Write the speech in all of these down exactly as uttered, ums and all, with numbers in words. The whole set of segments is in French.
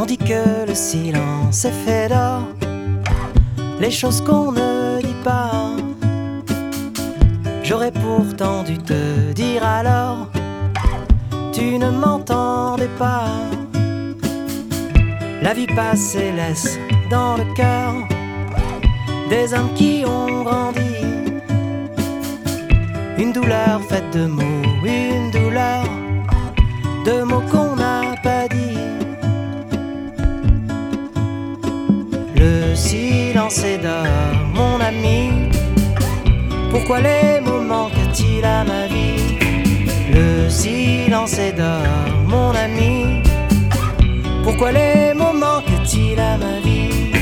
dit que le silence est fait d'or, les choses qu'on ne dit pas. J'aurais pourtant dû te dire alors, tu ne m'entendais pas. La vie passe et laisse dans le cœur des hommes qui ont grandi une douleur faite de mots, une douleur de mots qu'on n'a pas dit. Le silence est d'or, mon ami. Pourquoi les mots manquent-ils à ma vie? Le silence est d'or, mon ami. Pourquoi les mots manquent-ils à ma vie?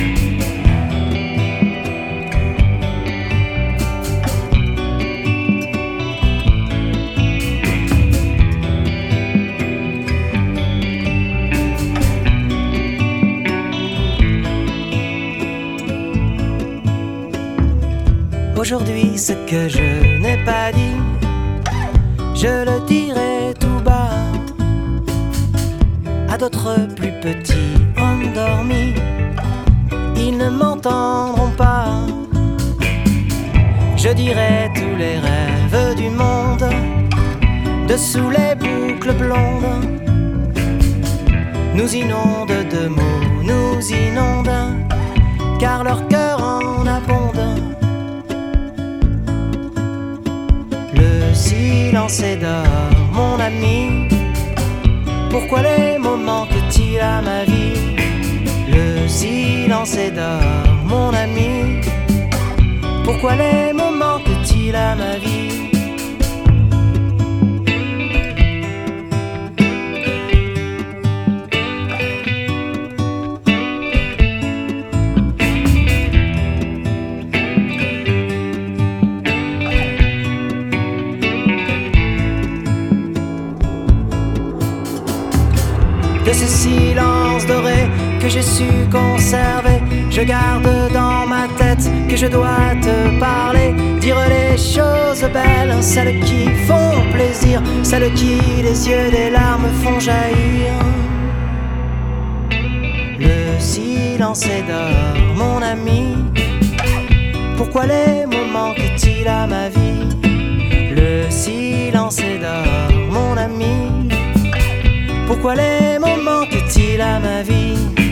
Aujourd'hui, ce que je n'ai pas dit, je le dirai tout bas à d'autres plus petits endormis. Ils ne m'entendront pas. Je dirai tous les rêves du monde dessous les boucles blondes. Nous inondent de mots, nous inondent, car leur cœur en abonde. Le silence est d'or, mon ami. Pourquoi les mots manquent-ils à ma vie? Le silence est d'or, mon ami. Pourquoi les mots manquent-ils à ma vie? De ce silence doré que j'ai su conserver, je garde dans ma tête que je dois te parler, dire les choses belles, celles qui font plaisir, celles qui des yeux des larmes font jaillir. Le silence est d'or, mon ami. Pourquoi les mots manquent-ils à ma vie? Le silence est d'or, mon ami. Pourquoi les mots manquent-ils à ma vie?